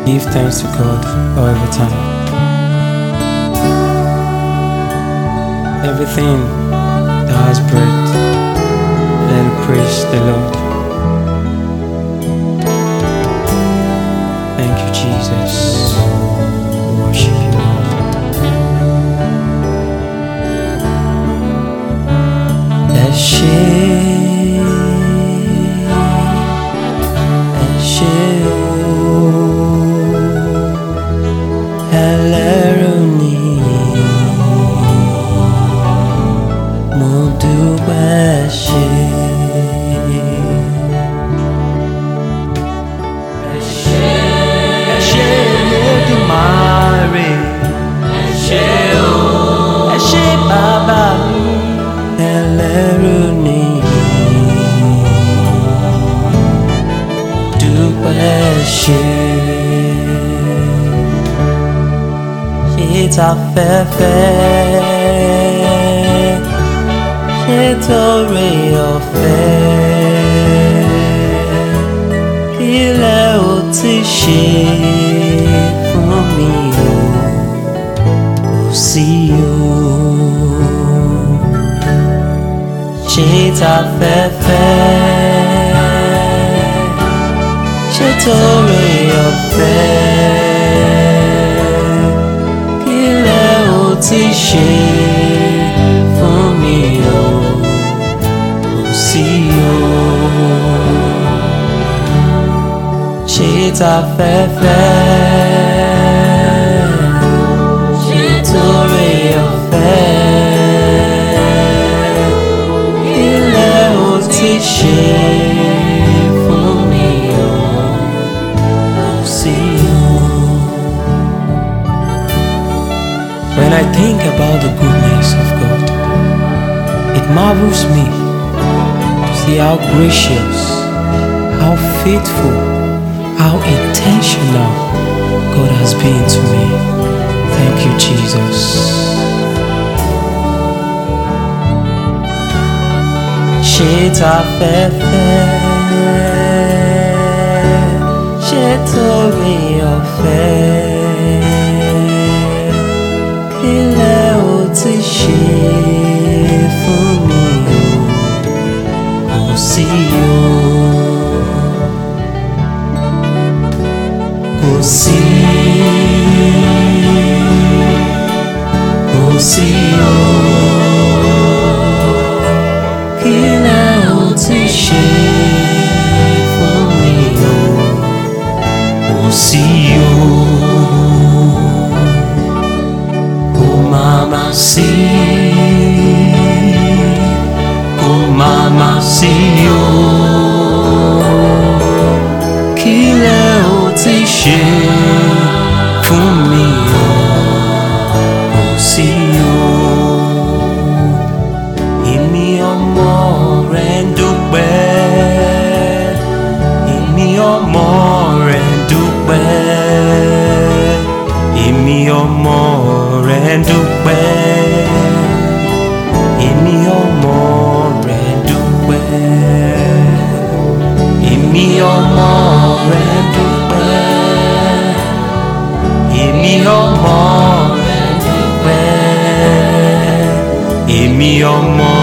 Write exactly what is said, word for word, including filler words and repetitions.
Give thanks to God all the time. Everything that has breath, let it praise the Lord. Thank you, Jesus. We worship you, Lord. Ẹ ṣé, ẹ ṣé o, ẹlẹ́rù ni mo dúpẹ́ ṣe. Ẹ ṣé, ẹ ṣé Olódùmarè, ẹ ṣé o, ẹ ṣé bàbá mi, ẹlẹ́rù ni dúpẹ́ ṣe. Ṣé t'afẹ́fẹ́, ṣé torí ọ̀fẹ́, kí lẹ ò ti ṣe fún mi o, kò sí o. Ṣé t'afẹ́fẹ́, ṣé torí ọ̀fẹ́, kí lẹ ò ti ṣe fún mi o, kò sí o. Ṣé t'afẹ́fẹ́, ṣé torí ọ̀fẹ́, kí lẹ ò ti ṣe fún mi o, kò sí o. When I think about the goodness of God, it marvels me to see how gracious, how faithful, how intentional God has been to me. Thank you, Jesus. Ṣé t'afẹ́fẹ́, ṣé torí ọ̀fẹ́, kí lẹ ò ti ṣe fún mi o, kò sí o. Kò sí, kò sí o. Kí lẹ ò ti ṣe fún mi o, kò sí o. Kò máa má sí, kò máa má sí o. Kí lẹ ò ti ṣe fún mi o, kò sí o. Èmi ọmọ rẹ ń dúpẹ́, èmi ọmọ rẹ ń dúpẹ́, èmi ọmọ rẹ ń dúpẹ́, èmi ọmọ rẹ ń dúpẹ́, èmi ọmọ rẹ ń dúpẹ́, èmi ọmọ rẹ ń dúpẹ́, èmi ọmọ